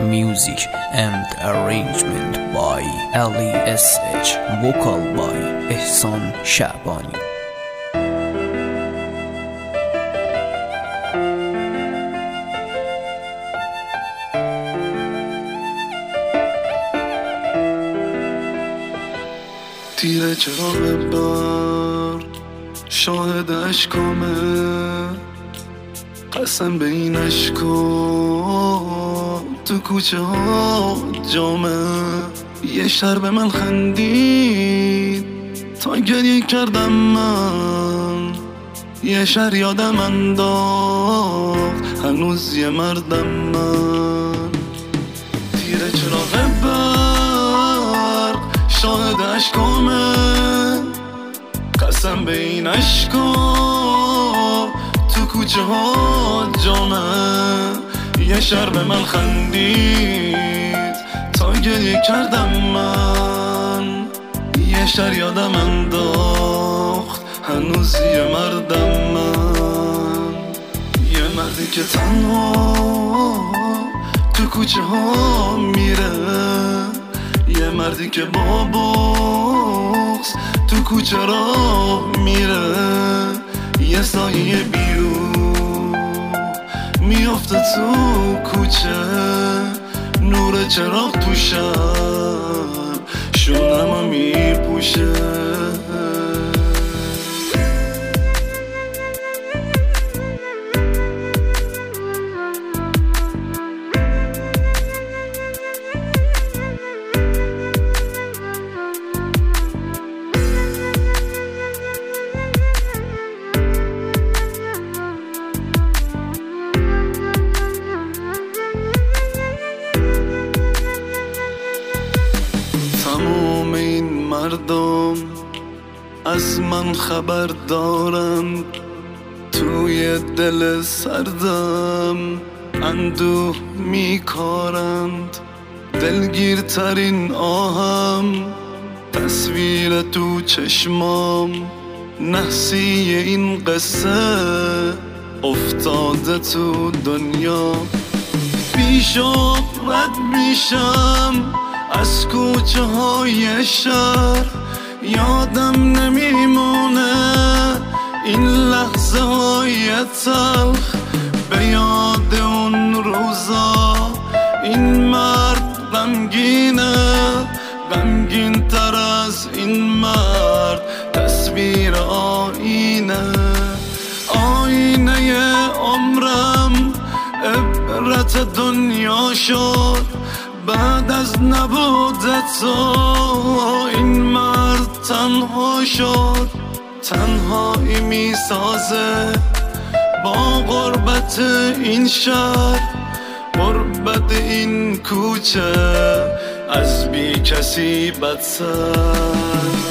Music and arrangement by Ali SH. Vocal by Ehsan Sha'bani. تیر چراغ بار شاهد اشکامه، قسم به این اشکا تو کوچه ها جامه. یه شهر به من خندید تا گریه کردم من، یه شهر یادم انداخت هنوز یه مردم من. تیر چراغ برق شاهد اشکامه، قسم به این اشکا تو کوچه ها جامه. یه شهر به من خندید تا گریه کردم من، یه شهر یادم انداخت هنوز یه مردم من. یه مردی که تنها تو کوچه ها میره، یه مردی که با بغض تو کوچه را میره. یه سایه بیرون میافته تو کوچه، نور چراغ تو شب شونمو میپوشه. تمام این مردم از من خبر دارند، توی دل سردم اندوه میکارند. دلگیرترین آهم تصویر تو چشمام، نحسی این قصه افتاده تو دنیا. بیشم رد میشم از کوچه های شهر، یادم نمیمونه این لحظه های تلخ. به یاد اون روزا این مرد غمگینه، غمگین تر از این مرد تصویر آینه. آینه عمرم عبرت دنیا شد، بعد از نبود تو این مرد تنها شد. تنهایی میسازه با غربت این شهر، غربت این کوچه از بی کسی بدتر.